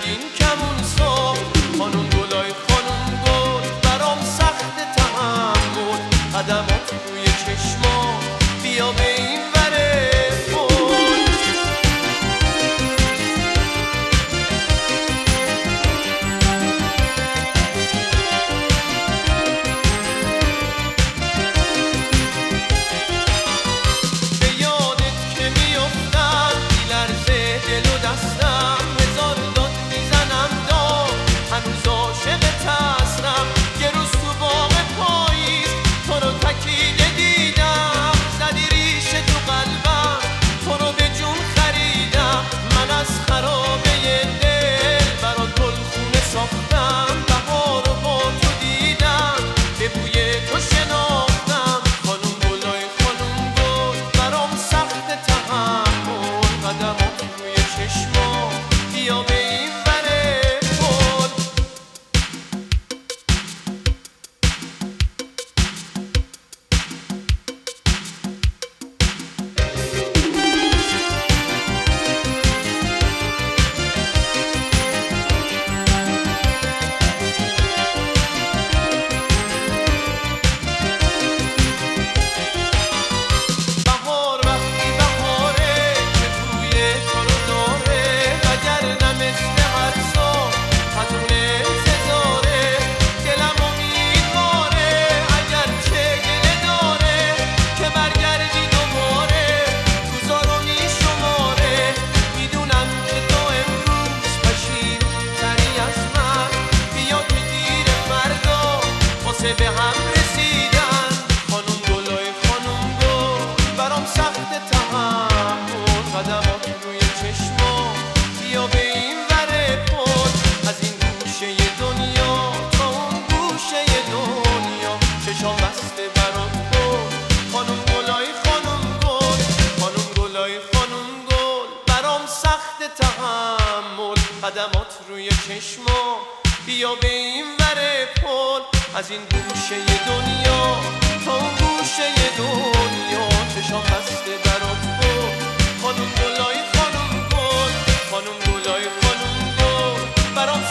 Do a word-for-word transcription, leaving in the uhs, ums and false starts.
بگین کمون صبح. خانم گلای خانم گل برام سخت تحمل، قدمات روی چشما بیا به این وره پل. به یادت که میافتم میلرزه دل و دستم، هزار داد میزنم داد هنوز عاشقت هستم. یه روز تو باغ پاییز تو رو تکیده دیدم، زدی ریشه تو قلبم تو رو به جون خریدم. من از خرابه دل برات گلخونه ساختم، بهار رو با تو دیدم به بوی تو شناختم. خانم گلای خانم گل برام سخت تحمل، قدمات روی چشما بیا به این وره پل. بهار وقتی بهاره که توی تو رو داره، وگرنه مثل هر سال حتون انتظاره. دلم رو میخواره اگر چه گله داره که برگردی دوباره، روزا رو میشماره. میدونم که تو امروز پشیمون‌تری از من، بیا که دیر فردا واسه به هم رسیدن. خانم گلای خانم گل برام سخت تحمل، قدمات روی چشما بیا به این وره پل. از این گوشه دنیا تا اون گوشه دنیا چشام بسته برات گل. خانم گلای خانم گل، خانم گلای خانم گل برام سخت تحمل، قدمات روی چشما بیا به این وره پل. از این گوشه دنیا تا اون گوشه دنیا چشام بسته برات گل. خانم گلای خانم گل، خانم گلای خانم گل برام